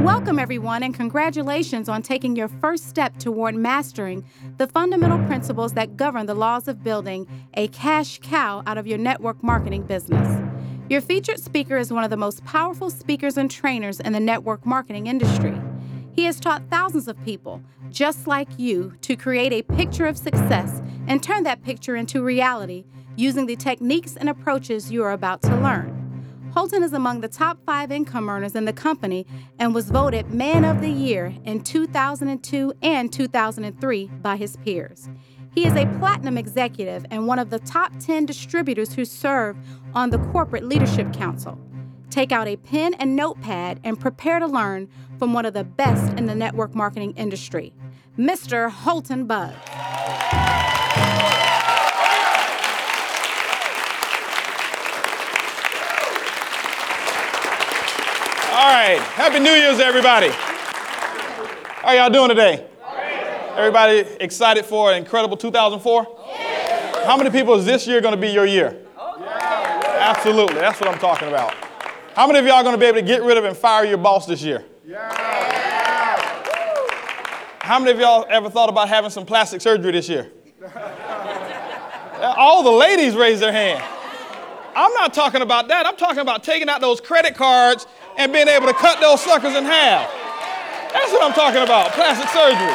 Welcome, everyone, and congratulations on taking your first step toward mastering the fundamental principles that govern the laws of building a cash cow out of your network marketing business. Your featured speaker is one of the most powerful speakers and trainers in the network marketing industry. He has taught thousands of people, just like you, to create a picture of success and turn that picture into reality using the techniques and approaches you are about to learn. Holton is among the top 5 income earners in the company and was voted Man of the Year in 2002 and 2003 by his peers. He is a platinum executive and one of the top 10 distributors who serve on the Corporate Leadership Council. Take out a pen and notepad and prepare to learn from one of the best in the network marketing industry, Mr. Holton Buggs. All right, Happy New Year's, everybody. How y'all doing today? Everybody excited for an incredible 2004? How many people is this year going to be your year? Absolutely, that's what I'm talking about. How many of y'all are going to be able to get rid of and fire your boss this year? How many of y'all ever thought about having some plastic surgery this year? All the ladies raise their hand. I'm not talking about that. I'm talking about taking out those credit cards and being able to cut those suckers in half. That's what I'm talking about, plastic surgery.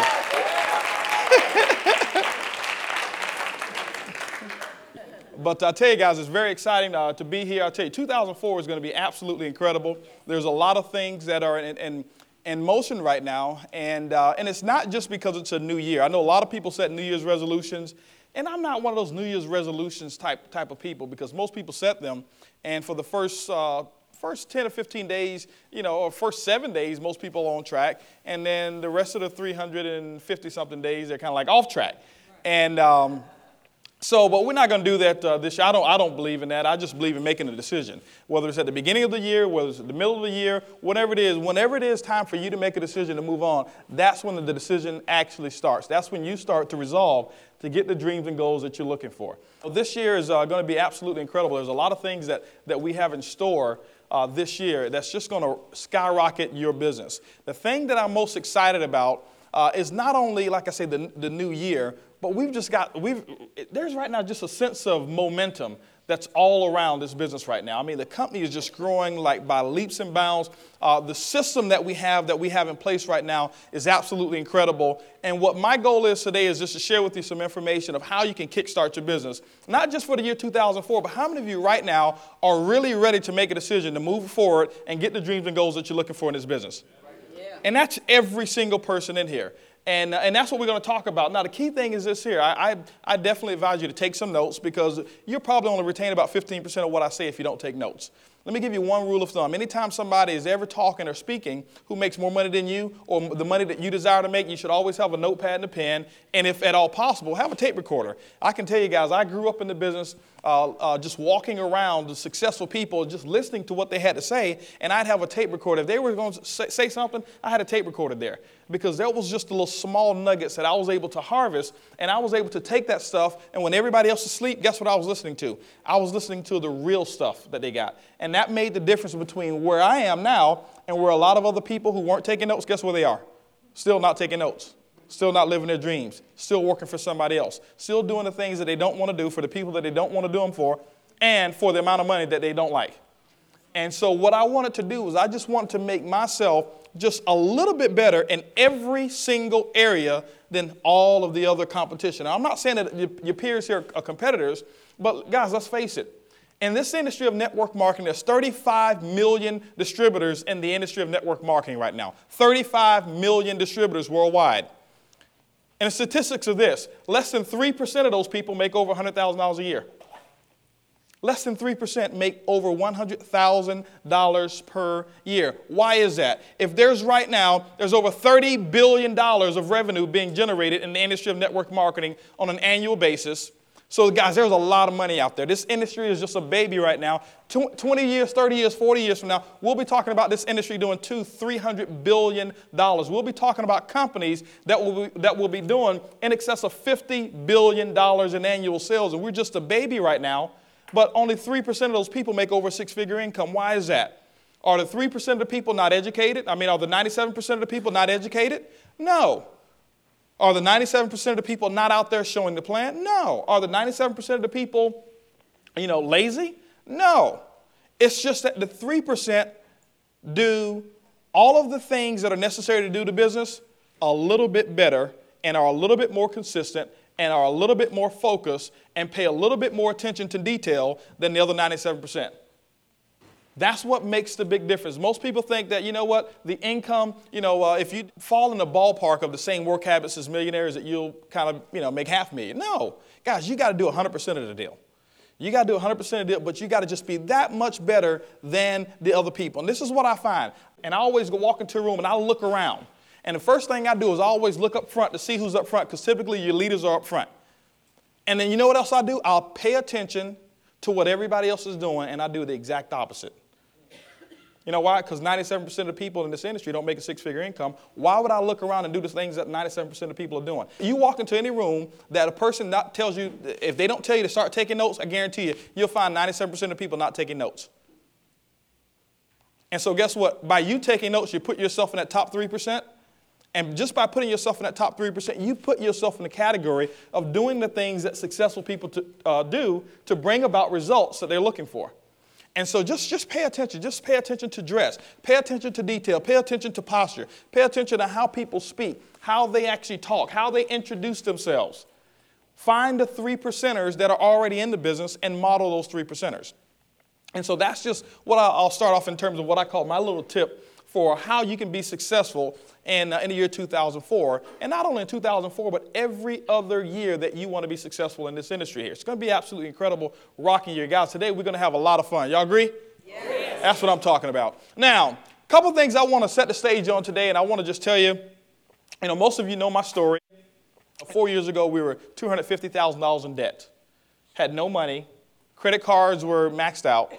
But I tell you guys, it's very exciting to be here. I'll tell you, 2004 is going to be absolutely incredible. There's a lot of things that are in motion right now, and it's not just because it's a new year. I know a lot of people set New Year's resolutions, and I'm not one of those New Year's resolutions type of people, because most people set them, and for the first 10 or 15 days, or first 7 days, most people are on track. And then the rest of the 350-something days, they're kind of like off track. And but we're not going to do that this year. I don't believe in that. I just believe in making a decision. Whether it's at the beginning of the year, whether it's at the middle of the year, whenever it is time for you to make a decision to move on, that's when the decision actually starts. That's when you start to resolve to get the dreams and goals that you're looking for. This year is going to be absolutely incredible. There's a lot of things that we have in store this year that's just going to skyrocket your business. The thing that I'm most excited about is not only, like I say, the new year, but there's right now just a sense of momentum that's all around this business right now. I mean, the company is just growing like by leaps and bounds. The system that we have in place right now is absolutely incredible. And what my goal is today is just to share with you some information of how you can kickstart your business, not just for the year 2004, but how many of you right now are really ready to make a decision to move forward and get the dreams and goals that you're looking for in this business? Yeah. And that's every single person in here. And that's what we're going to talk about. Now, the key thing is this here. I definitely advise you to take some notes, because you'll probably only retain about 15% of what I say if you don't take notes. Let me give you one rule of thumb. Anytime somebody is ever talking or speaking who makes more money than you, or the money that you desire to make, you should always have a notepad and a pen, and if at all possible, have a tape recorder. I can tell you guys, I grew up in the business just walking around the successful people, just listening to what they had to say, and I'd have a tape recorder. If they were going to say something, I had a tape recorder there, because there was just the little small nuggets that I was able to harvest, and I was able to take that stuff, and when everybody else is asleep, guess what I was listening to? I was listening to the real stuff that they got. And that made the difference between where I am now and where a lot of other people who weren't taking notes, guess where they are? Still not taking notes. Still not living their dreams. Still working for somebody else. Still doing the things that they don't want to do for the people that they don't want to do them for, and for the amount of money that they don't like. And so what I wanted to do was I just wanted to make myself just a little bit better in every single area than all of the other competition. Now, I'm not saying that your peers here are competitors, but guys, let's face it. In this industry of network marketing, there's 35 million distributors in the industry of network marketing right now. 35 million distributors worldwide. And the statistics are this: less than 3% of those people make over $100,000 a year. Less than 3% make over $100,000 per year. Why is that? If there's over $30 billion of revenue being generated in the industry of network marketing on an annual basis. So guys, there's a lot of money out there. This industry is just a baby right now. 20 years, 30 years, 40 years from now, we'll be talking about this industry doing $200-300 billion. We'll be talking about companies that will be doing in excess of $50 billion in annual sales. And we're just a baby right now, but only 3% of those people make over 6-figure income. Why is that? Are the 3% of the people not educated? Are the 97% of the people not educated? No. Are the 97% of the people not out there showing the plan? No. Are the 97% of the people, lazy? No. It's just that the 3% do all of the things that are necessary to do the business a little bit better and are a little bit more consistent and are a little bit more focused and pay a little bit more attention to detail than the other 97%. That's what makes the big difference. Most people think that, the income, if you fall in the ballpark of the same work habits as millionaires that you'll kind of, make $500,000. No. Guys, you got to do 100% of the deal. You got to do 100% of the deal, but you got to just be that much better than the other people. And this is what I find. And I always go walk into a room and I look around. And the first thing I do is I always look up front to see who's up front, because typically your leaders are up front. And then you know what else I do? I'll pay attention to what everybody else is doing, and I do the exact opposite. You know why? Because 97% of the people in this industry don't make a six-figure income. Why would I look around and do the things that 97% of people are doing? You walk into any room that a person not tells you, if they don't tell you to start taking notes, I guarantee you, you'll find 97% of people not taking notes. And so guess what? By you taking notes, you put yourself in that top 3%. And just by putting yourself in that top 3%, you put yourself in the category of doing the things that successful people do to bring about results that they're looking for. And so just pay attention. Just pay attention to dress. Pay attention to detail. Pay attention to posture. Pay attention to how people speak, how they actually talk, how they introduce themselves. Find the 3%ers that are already in the business and model those 3%ers. And so that's just what I'll start off in terms of what I call my little tip for how you can be successful in the year 2004. And not only in 2004, but every other year that you want to be successful in this industry here. It's going to be absolutely incredible, rocking year. Guys, today we're going to have a lot of fun. Y'all agree? Yes. That's what I'm talking about. Now, a couple of things I want to set the stage on today, and I want to just tell you, most of you know my story. 4 years ago, we were $250,000 in debt. Had no money. Credit cards were maxed out.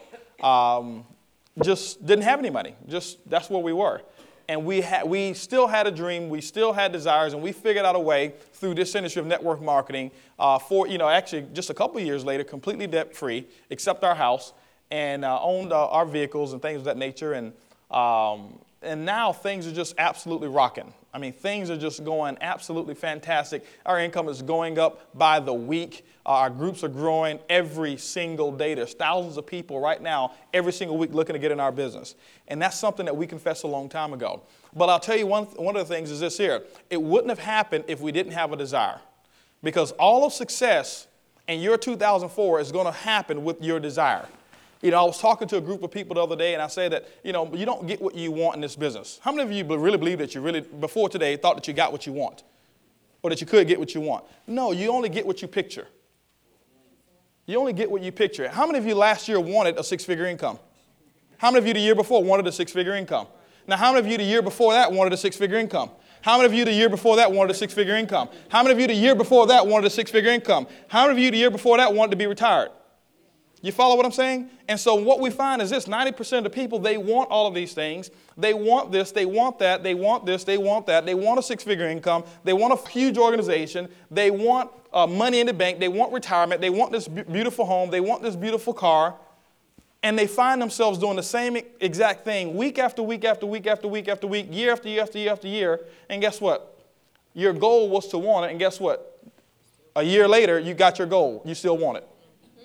Just didn't have any money. That's where we were. And we still had a dream. We still had desires, and we figured out a way through this industry of network marketing actually just a couple of years later, completely debt-free, except our house, and owned our vehicles and things of that nature. And now things are just absolutely rocking. Things are just going absolutely fantastic. Our income is going up by the week. Our groups are growing every single day. There's thousands of people right now every single week looking to get in our business. And that's something that we confessed a long time ago. But I'll tell you one of the things is this here. It wouldn't have happened if we didn't have a desire. Because all of success in year 2004 is going to happen with your desire. I was talking to a group of people the other day, and I said that, you don't get what you want in this business. How many of you really believe that you really, before today, thought that you got what you want? Or that you could get what you want? No, you only get what you picture. You only get what you picture. How many of you last year wanted a six-figure income? How many of you the year before wanted a six-figure income? Now, how many of you the year before that wanted a six-figure income? How many of you the year before that wanted a six-figure income? How many of you the year before that wanted a six-figure income? How many of you the year before that wanted to be retired? You follow what I'm saying? And so what we find is this: 90% of the people, they want all of these things. They want this, they want that, they want this, they want that. They want a six-figure income. They want a huge organization. They want money in the bank. They want retirement. They want this beautiful home. They want this beautiful car. And they find themselves doing the same exact thing week after week after week after week after week, year after year after year after year. And guess what? Your goal was to want it. And guess what? A year later, you got your goal. You still want it.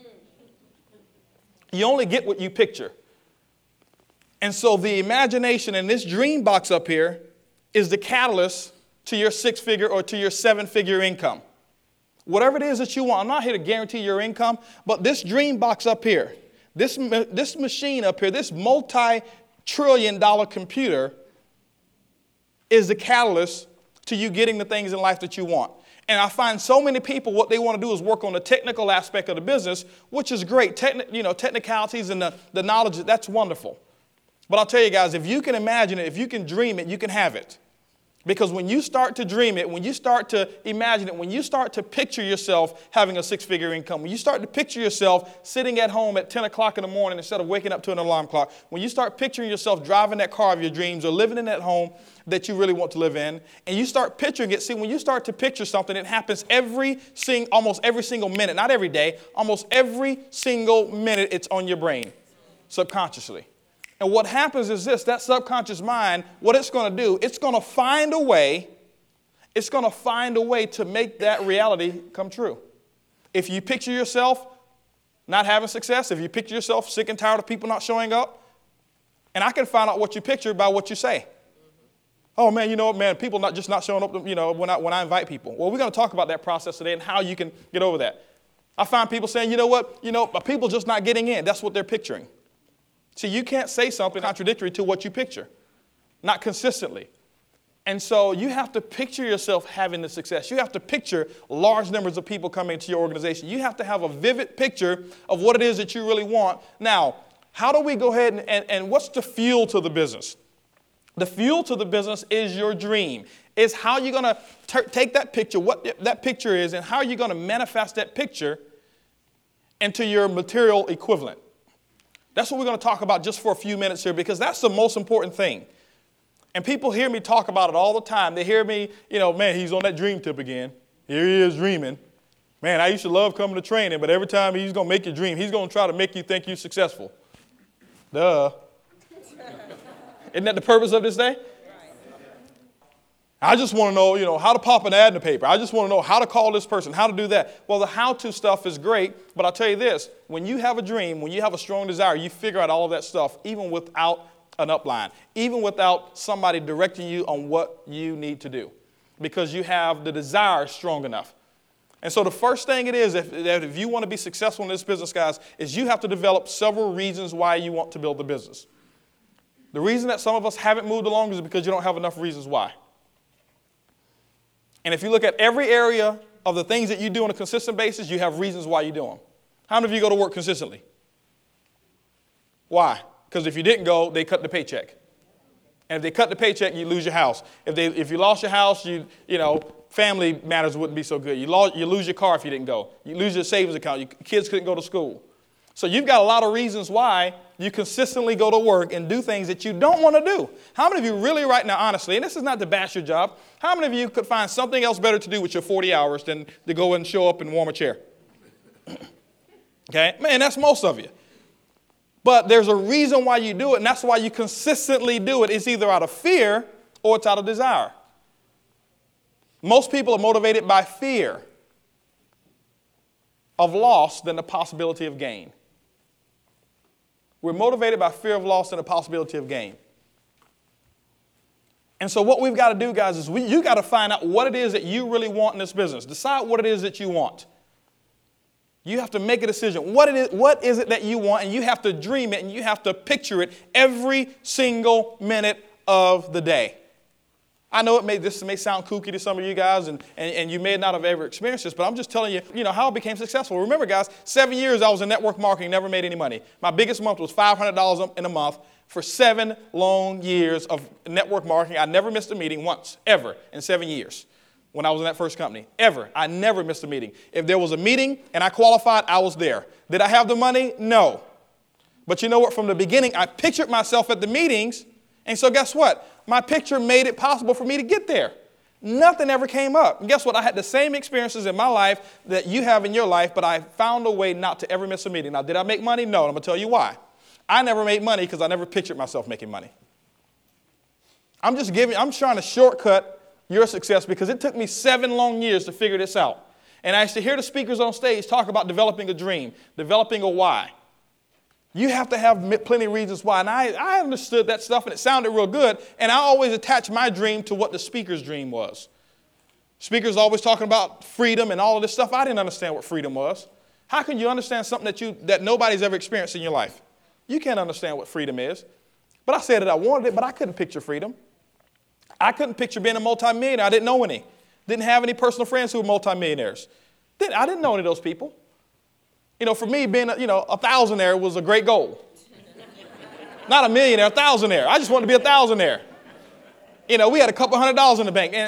You only get what you picture. And so the imagination in this dream box up here is the catalyst to your six-figure or to your seven-figure income. Whatever it is that you want. I'm not here to guarantee your income, but this dream box up here, this machine up here, this multi-trillion-dollar computer is the catalyst to you getting the things in life that you want. And I find so many people, what they want to do is work on the technical aspect of the business, which is great. Technicalities and the knowledge, that's wonderful. But I'll tell you guys, if you can imagine it, if you can dream it, you can have it. Because when you start to dream it, when you start to imagine it, when you start to picture yourself having a six-figure income, when you start to picture yourself sitting at home at 10 o'clock in the morning instead of waking up to an alarm clock, when you start picturing yourself driving that car of your dreams or living in that home that you really want to live in, and you start picturing it, see, when you start to picture something, it happens almost every single minute, not every day, almost every single minute it's on your brain, subconsciously. And what happens is this, that subconscious mind, what it's going to do, it's going to find a way to make that reality come true. If you picture yourself not having success, if you picture yourself sick and tired of people not showing up, and I can find out what you picture by what you say. Oh, man, people not showing up, when I invite people. Well, we're going to talk about that process today and how you can get over that. I find people saying, people just not getting in. That's what they're picturing. See, you can't say something contradictory to what you picture, not consistently. And so you have to picture yourself having the success. You have to picture large numbers of people coming to your organization. You have to have a vivid picture of what it is that you really want. Now, how do we go ahead and what's the fuel to the business? The fuel to the business is your dream. Is how you're going to take that picture, what that picture is, and how you're going to manifest that picture into your material equivalent. That's what we're going to talk about just for a few minutes here, because that's the most important thing. And people hear me talk about it all the time. They hear me, man, he's on that dream tip again. Here he is dreaming. Man, I used to love coming to training, but every time he's going to make you dream, he's going to try to make you think you're successful. Duh. Isn't that the purpose of this day? I just want to know, how to pop an ad in the paper. I just want to know how to call this person, how to do that. Well, the how-to stuff is great, but I'll tell you this. When you have a dream, when you have a strong desire, you figure out all of that stuff, even without an upline, even without somebody directing you on what you need to do, because you have the desire strong enough. And so the first thing it is, if you want to be successful in this business, guys, is you have to develop several reasons why you want to build the business. The reason that some of us haven't moved along is because you don't have enough reasons why. And if you look at every area of the things that you do on a consistent basis, you have reasons why you do them. How many of you go to work consistently? Why? Because if you didn't go, they cut the paycheck. And if they cut the paycheck, you lose your house. If you lost your house, family matters wouldn't be so good. You lose your car if you didn't go. You lose your savings account. Your kids couldn't go to school. So you've got a lot of reasons why you consistently go to work and do things that you don't want to do. How many of you really right now, honestly, and this is not to bash your job, how many of you could find something else better to do with your 40 hours than to go and show up and warm a chair? Okay? Man, that's most of you. But there's a reason why you do it, and that's why you consistently do it. It's either out of fear or it's out of desire. Most people are motivated by fear of loss than the possibility of gain. We're motivated by fear of loss and the possibility of gain. And so what we've got to do, guys, is you got to find out what it is that you really want in this business. Decide what it is that you want. You have to make a decision. What is it that you want? And you have to dream it, and you have to picture it every single minute of the day. I know this may sound kooky to some of you guys, and you may not have ever experienced this, but I'm just telling you, how I became successful. Remember, guys, 7 years I was in network marketing, never made any money. My biggest month was $500 in a month. For 7 long years of network marketing, I never missed a meeting once, ever, in 7 years when I was in that first company. Ever. I never missed a meeting. If there was a meeting and I qualified, I was there. Did I have the money? No. But you know what? From the beginning, I pictured myself at the meetings, and so guess what? My picture made it possible for me to get there. Nothing ever came up. And guess what? I had the same experiences in my life that you have in your life, but I found a way not to ever miss a meeting. Now, did I make money? No, and I'm going to tell you why. I never made money because I never pictured myself making money. I'm trying to shortcut your success because it took me 7 long years to figure this out. And I used to hear the speakers on stage talk about developing a dream, developing a why. You have to have plenty of reasons why. And I understood that stuff, and it sounded real good. And I always attached my dream to what the speaker's dream was. Speakers always talking about freedom and all of this stuff. I didn't understand what freedom was. How can you understand something that nobody's ever experienced in your life? You can't understand what freedom is. But I said that I wanted it, but I couldn't picture freedom. I couldn't picture being a multimillionaire. I didn't know any. Didn't have any personal friends who were multimillionaires. I didn't know any of those people. For me, being a thousandaire was a great goal. Not a millionaire, a thousandaire. I just wanted to be a thousandaire. We had a couple $100 in the bank,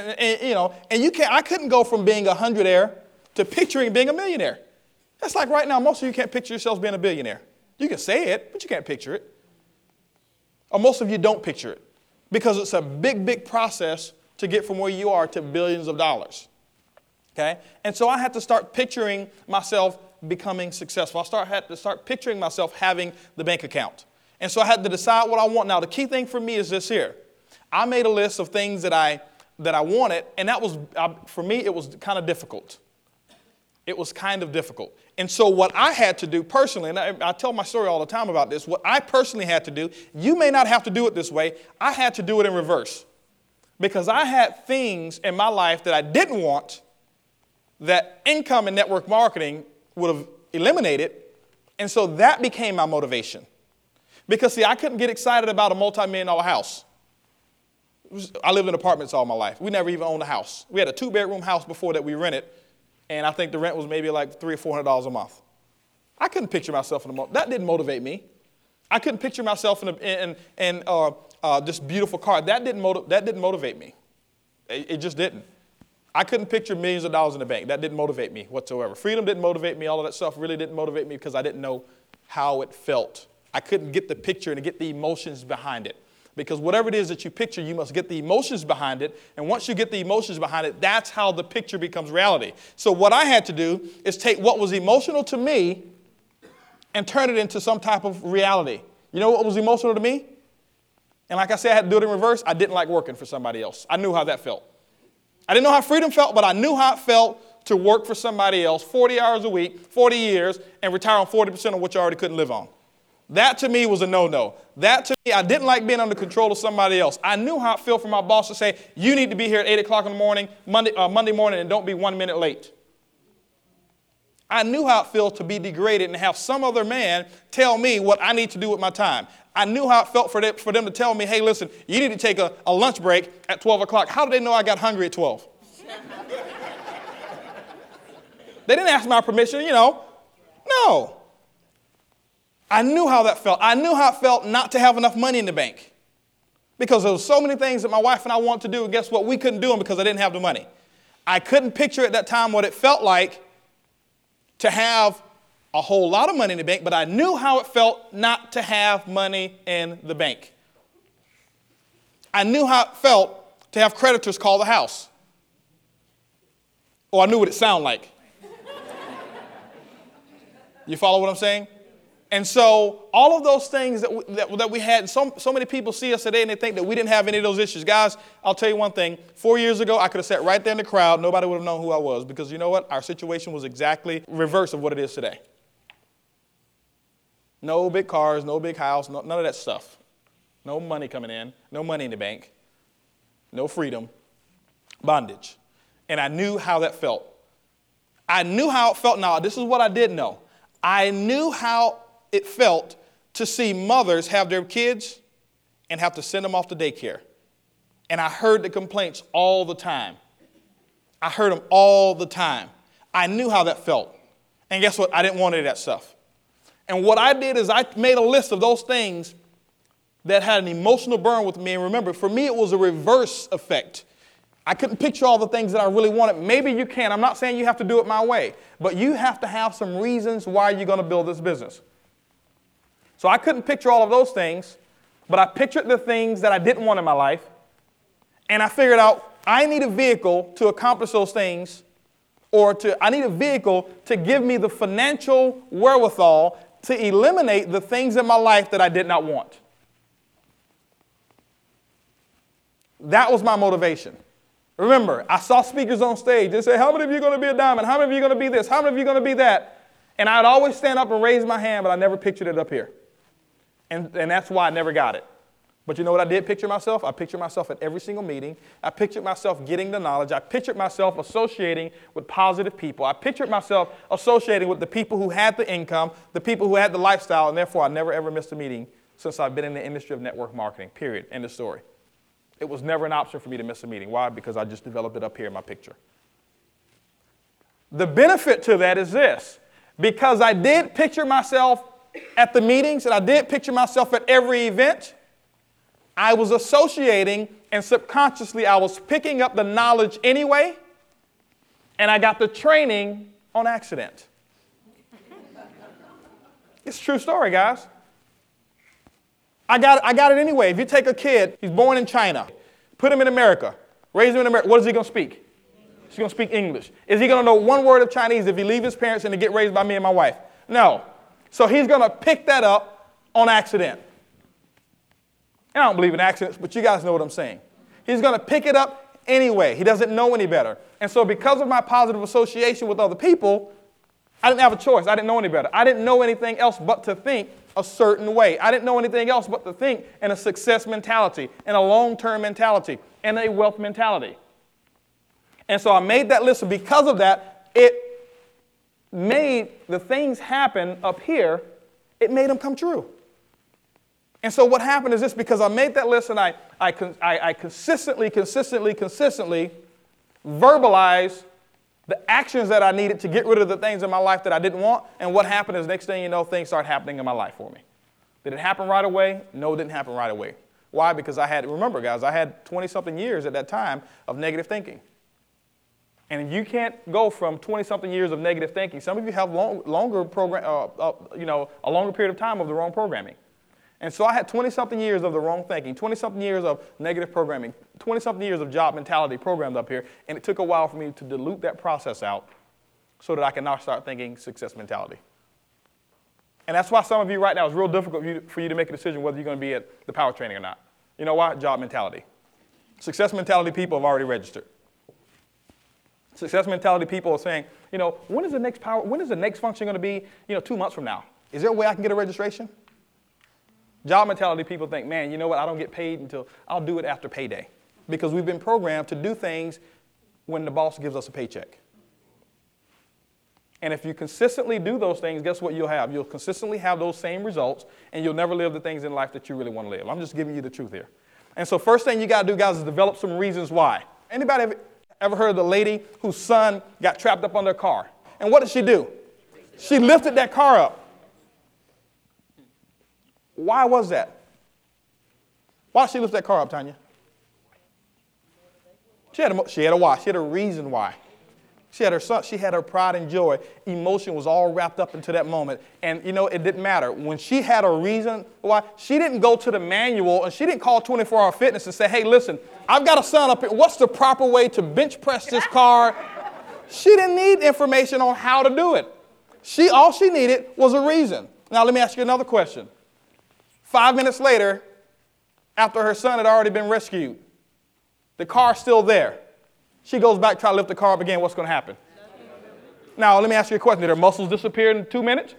I couldn't go from being a hundredaire to picturing being a millionaire. That's like right now, most of you can't picture yourselves being a billionaire. You can say it, but you can't picture it. Or most of you don't picture it because it's a big, big process to get from where you are to billions of dollars. Okay? And so I had to start picturing myself becoming successful. I had to start picturing myself having the bank account. And so I had to decide what I want. Now, the key thing for me is this here. I made a list of things that I wanted, and that was, for me, it was kind of difficult. It was kind of difficult. And so what I had to do personally, and I tell my story all the time about this, what I personally had to do, you may not have to do it this way, I had to do it in reverse. Because I had things in my life that I didn't want that income and network marketing would have eliminated, and so that became my motivation. Because, see, I couldn't get excited about a multi-million-dollar house. I lived in apartments all my life. We never even owned a house. We had a 2-bedroom house before that we rented, and I think the rent was maybe like $300 or $400 a month. I couldn't picture myself in that didn't motivate me. I couldn't picture myself in this beautiful car. That didn't motivate me. It just didn't. I couldn't picture millions of dollars in the bank. That didn't motivate me whatsoever. Freedom didn't motivate me. All of that stuff really didn't motivate me because I didn't know how it felt. I couldn't get the picture and get the emotions behind it. Because whatever it is that you picture, you must get the emotions behind it. And once you get the emotions behind it, that's how the picture becomes reality. So what I had to do is take what was emotional to me and turn it into some type of reality. You know what was emotional to me? And like I said, I had to do it in reverse. I didn't like working for somebody else. I knew how that felt. I didn't know how freedom felt, but I knew how it felt to work for somebody else 40 hours a week, 40 years, and retire on 40% of what you already couldn't live on. That to me was a no-no. That to me, I didn't like being under control of somebody else. I knew how it felt for my boss to say, you need to be here at 8 o'clock in the morning, Monday morning, and don't be 1 minute late. I knew how it felt to be degraded and have some other man tell me what I need to do with my time. I knew how it felt for them to tell me, hey, listen, you need to take a lunch break at 12 o'clock. How did they know I got hungry at 12? They didn't ask my permission, No. I knew how that felt. I knew how it felt not to have enough money in the bank. Because there were so many things that my wife and I wanted to do, and guess what? We couldn't do them because I didn't have the money. I couldn't picture at that time what it felt like to have a whole lot of money in the bank, but I knew how it felt not to have money in the bank. I knew how it felt to have creditors call the house. Or I knew what it sounded like. You follow what I'm saying? And so all of those things that we had, so many people see us today and they think that we didn't have any of those issues. Guys, I'll tell you one thing. 4 years ago, I could have sat right there in the crowd. Nobody would have known who I was because you know what? Our situation was exactly reverse of what it is today. No big cars, no big house, none of that stuff. No money coming in, no money in the bank, no freedom, bondage. And I knew how that felt. I knew how it felt. Now, this is what I did know. I knew how it felt to see mothers have their kids and have to send them off to daycare. And I heard the complaints all the time. I heard them all the time. I knew how that felt. And guess what? I didn't want any of that stuff. And what I did is I made a list of those things that had an emotional burn with me. And remember, for me, it was a reverse effect. I couldn't picture all the things that I really wanted. Maybe you can. I'm not saying you have to do it my way. But you have to have some reasons why you're going to build this business. So I couldn't picture all of those things, but I pictured the things that I didn't want in my life, and I figured out I need a vehicle to accomplish those things, I need a vehicle to give me the financial wherewithal to eliminate the things in my life that I did not want. That was my motivation. Remember, I saw speakers on stage. They say, how many of you are going to be a diamond? How many of you are going to be this? How many of you are going to be that? And I'd always stand up and raise my hand, but I never pictured it up here. And that's why I never got it. But you know what I did picture myself? I pictured myself at every single meeting. I pictured myself getting the knowledge. I pictured myself associating with positive people. I pictured myself associating with the people who had the income, the people who had the lifestyle, and therefore I never ever missed a meeting since I've been in the industry of network marketing, period. End of story. It was never an option for me to miss a meeting. Why? Because I just developed it up here in my picture. The benefit to that is this. Because I did picture myself at the meetings and I did picture myself at every event, I was associating and subconsciously I was picking up the knowledge anyway, and I got the training on accident. It's a true story, guys. I got it anyway. If you take a kid, he's born in China, put him in America, raise him in America, what is he going to speak? He's going to speak English. Is he going to know one word of Chinese if he leaves his parents and to get raised by me and my wife? No. So he's going to pick that up on accident. And I don't believe in accidents, but you guys know what I'm saying. He's going to pick it up anyway. He doesn't know any better. And so because of my positive association with other people, I didn't have a choice. I didn't know any better. I didn't know anything else but to think a certain way. I didn't know anything else but to think in a success mentality, in a long-term mentality, in a wealth mentality. And so I made that list, and because of that, it made the things happen up here, it made them come true. And so what happened is this: because I made that list and I consistently verbalized the actions that I needed to get rid of the things in my life that I didn't want. And what happened is, next thing you know, things start happening in my life for me. Did it happen right away? No, it didn't happen right away. Why? Because remember guys, I had 20-something years at that time of negative thinking. And you can't go from 20-something years of negative thinking. Some of you have a longer period of time of the wrong programming. And so I had 20-something years of the wrong thinking, 20-something years of negative programming, 20-something years of job mentality programmed up here, and it took a while for me to dilute that process out so that I can now start thinking success mentality. And that's why some of you right now, it's real difficult for you to make a decision whether you're going to be at the power training or not. You know why? Job mentality. Success mentality people have already registered. Success mentality people are saying, when is the next function going to be, 2 months from now? Is there a way I can get a registration? Job mentality people think, man, you know what, I don't get paid until I'll do it after payday. Because we've been programmed to do things when the boss gives us a paycheck. And if you consistently do those things, guess what you'll have? You'll consistently have those same results, and you'll never live the things in life that you really want to live. I'm just giving you the truth here. And so first thing you got to do, guys, is develop some reasons why. Anybody ever heard of the lady whose son got trapped up under a car? And what did she do? She lifted that car up. Why was that? Why did she lift that car up, Tanya? She had a why. She had a reason why. She had her son. She had her pride and joy. Emotion was all wrapped up into that moment. And, it didn't matter. When she had a reason why, she didn't go to the manual and she didn't call 24-Hour Fitness and say, hey, listen, I've got a son up here. What's the proper way to bench press this car? She didn't need information on how to do it. All she needed was a reason. Now, let me ask you another question. 5 minutes later, after her son had already been rescued, the car's still there. She goes back, try to lift the car up again. What's going to happen? Now, let me ask you a question. Did her muscles disappear in 2 minutes?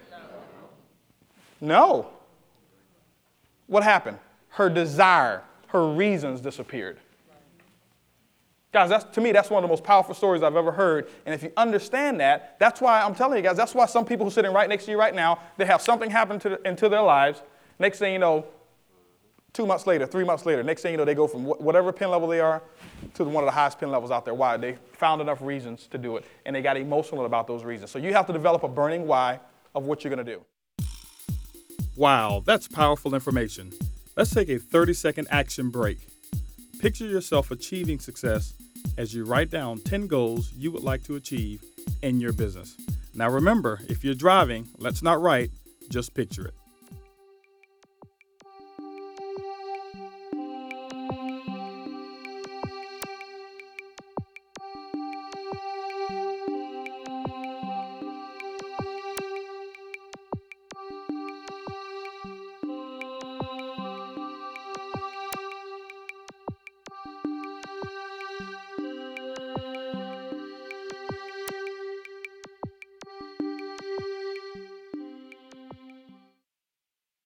No. What happened? Her desire, her reasons disappeared. Guys, to me, that's one of the most powerful stories I've ever heard. And if you understand that, that's why I'm telling you guys, that's why some people who are sitting right next to you right now, they have something happen into their lives. Next thing you know, 2 months later, 3 months later, next thing you know, they go from whatever pen level they are to one of the highest pen levels out there. Why? They found enough reasons to do it, and they got emotional about those reasons. So you have to develop a burning why of what you're going to do. Wow, that's powerful information. Let's take a 30-second action break. Picture yourself achieving success as you write down 10 goals you would like to achieve in your business. Now remember, if you're driving, let's not write, just picture it.